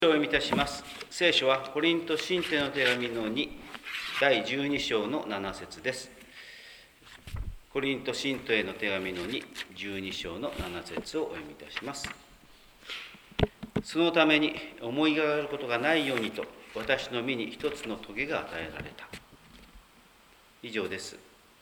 お読みいたします。聖書はコリント信徒への手紙の2、第12章の7節です。コリント信徒への手紙の2、12章の7節をお読みいたします。そのために思いが上がることがないようにと、私の身に一つの棘が与えられた。以上です。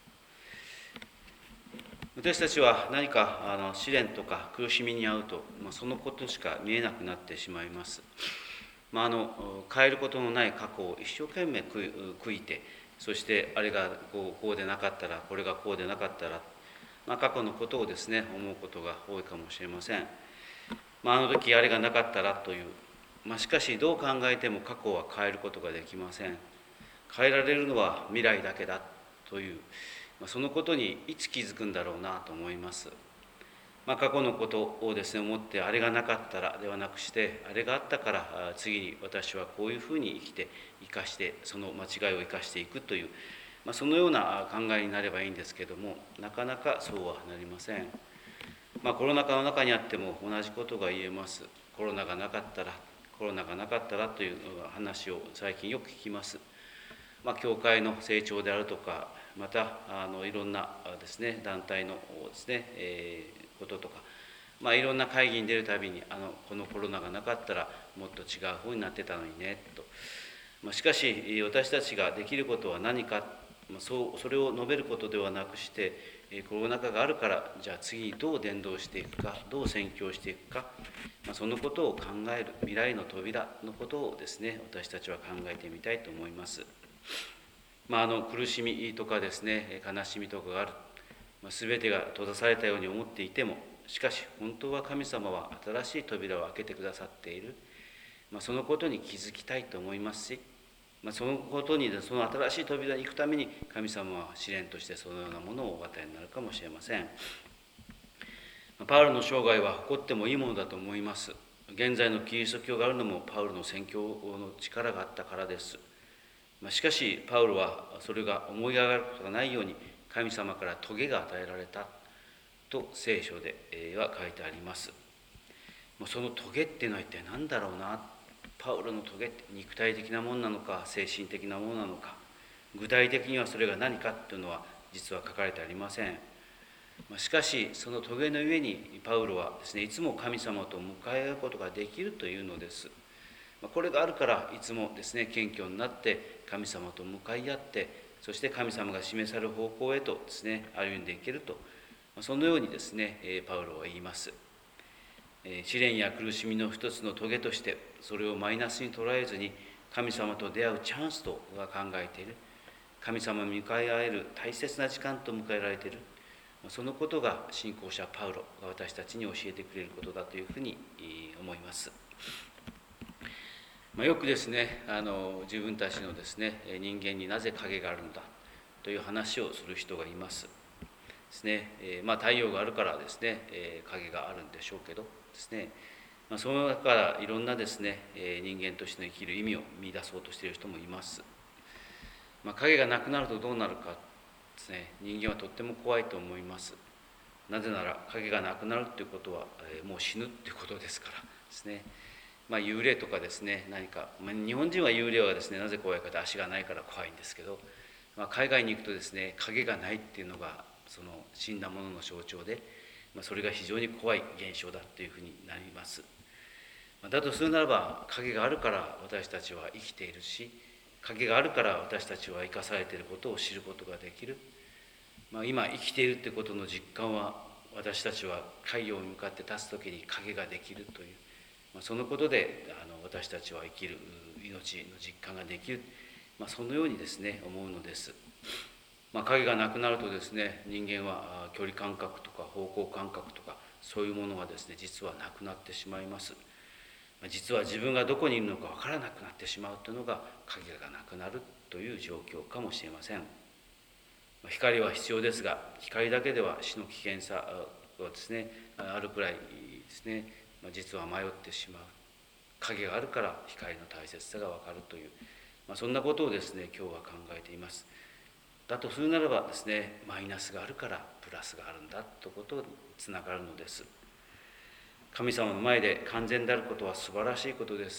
私たちは何か試練とか苦しみに遭うと、そのことしか見えなくなってしまいます。変えることのない過去を一生懸命悔いて、そしてあれがこうでなかったら、これがこうでなかったら、過去のことをですね、思うことが多いかもしれません。あの時あれがなかったらという、しかしどう考えても過去は変えることができません。変えられるのは未来だけだという、そのことにいつ気づくんだろうなと思います。過去のことをですね、思ってあれがなかったらではなくして、あれがあったから次に私はこういうふうに生きて生かして、その間違いを生かしていくという、そのような考えになればいいんですけども、なかなかそうはなりません。コロナ禍の中にあっても同じことが言えます。コロナがなかったらという話を最近よく聞きます。教会の成長であるとか、またいろんなですね、団体のですね、こととか、いろんな会議に出るたびにこのコロナがなかったらもっと違う風になってたのにねと、しかし私たちができることは何か、それを述べることではなくして、コロナ禍があるからじゃあ次にどう伝道していくか、どう宣教していくか、そのことを考える未来の扉のことをですね、私たちは考えてみたいと思います。苦しみとかですね、悲しみとかがある、全てが閉ざされたように思っていても、しかし本当は神様は新しい扉を開けてくださっている、そのことに気づきたいと思いますし、そのことに、その新しい扉に行くために神様は試練としてそのようなものをお与えになるかもしれません。パウロの生涯は誇ってもいいものだと思います。現在のキリスト教があるのもパウロの宣教の力があったからです。しかしパウロはそれが思い上がることがないように神様から棘が与えられたと聖書では書いてあります。その棘っていうのは一体何だろうな。パウロの棘って肉体的なものなのか精神的なものなのか、具体的にはそれが何かっていうのは実は書かれてありません。しかしその棘の上にパウロはですね、いつも神様と向かい合うことができるというのです。これがあるからいつもですね、謙虚になって神様と向かい合って、そして神様が示される方向へとですね、歩んでいけると、そのようにですね、パウロは言います。試練や苦しみの一つの棘として、それをマイナスに捉えずに神様と出会うチャンスとは考えている。神様に向かい合える大切な時間と迎えられている。そのことが信仰者パウロが私たちに教えてくれることだというふうに思います。よくですね、自分たちのですね、人間になぜ影があるんだという話をする人がいますですね。太陽があるからですね、影があるんでしょうけどですね、その中からいろんなですね、人間としての生きる意味を見出そうとしている人もいます。影がなくなるとどうなるかですね、人間はとっても怖いと思います。なぜなら影がなくなるということは、もう死ぬということですからですね。幽霊とかですね、何か、日本人は幽霊はですね、なぜ怖いかと足がないから怖いんですけど、海外に行くとですね、影がないっていうのがその死んだものの象徴で、それが非常に怖い現象だというふうになります。だとするならば、影があるから私たちは生きているし、影があるから私たちは生かされていることを知ることができる。今生きているということの実感は、私たちは太陽に向かって立つ時に影ができるという、そのことで私たちは生きる命の実感ができる、そのようにですね思うのです。影がなくなるとですね、人間は距離感覚とか方向感覚とかそういうものがですね、実はなくなってしまいます。実は自分がどこにいるのか分からなくなってしまうというのが影がなくなるという状況かもしれません。光は必要ですが、光だけでは死の危険さがですねあるくらいですね、実は迷ってしまう。影があるから光の大切さが分かるという、そんなことをですね今日は考えています。だとするならばですね、マイナスがあるからプラスがあるんだということにつながるのです。神様の前で完全であることは素晴らしいことです。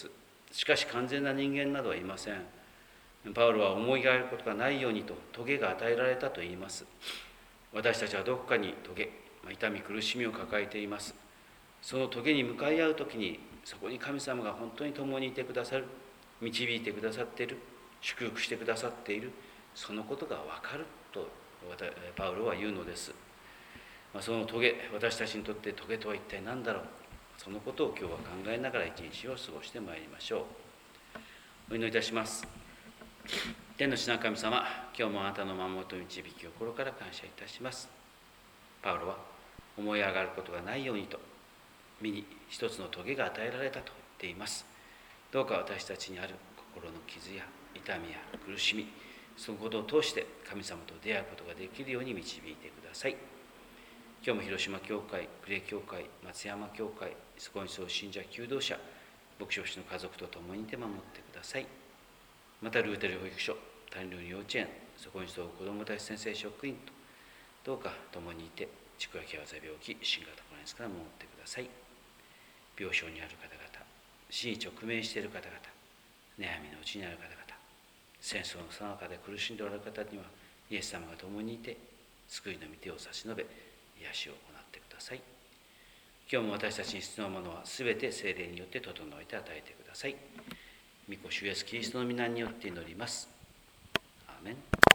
しかし完全な人間などはいません。パウロは思いがえることがないようにと棘が与えられたと言います。私たちはどこかに棘、痛み苦しみを抱えています。その棘に向かい合うときに、そこに神様が本当に共にいてくださる、導いてくださっている、祝福してくださっている、そのことが分かるとパウロは言うのです。その棘、私たちにとって棘とは一体何だろう、そのことを今日は考えながら一日を過ごしてまいりましょう。お祈りいたします。天の父なる神様、今日もあなたの守りと導きを心から感謝いたします。パウロは思い上がることがないようにと、身に一つの棘が与えられたと言っています。どうか私たちにある心の傷や痛みや苦しみ、そのことを通して神様と出会うことができるように導いてください。今日も広島教会、呉教会、松山教会、そこにそう信者求道者、牧師の家族と共にいて守ってください。またルーテル保育所、谷寮幼稚園、そこにそう子どもたち先生職員とどうか共にいて、畜や病気、新型コロナから守ってください。病床にある方々、死に直面している方々、悩みのうちにある方々、戦争の最中で苦しんでおられる方には、イエス様が共にいて、救いの御手を差し伸べ、癒しを行ってください。今日も私たちに必要なものはすべて聖霊によって整えて与えてください。御子主イエスキリストの皆によって祈ります。アーメン。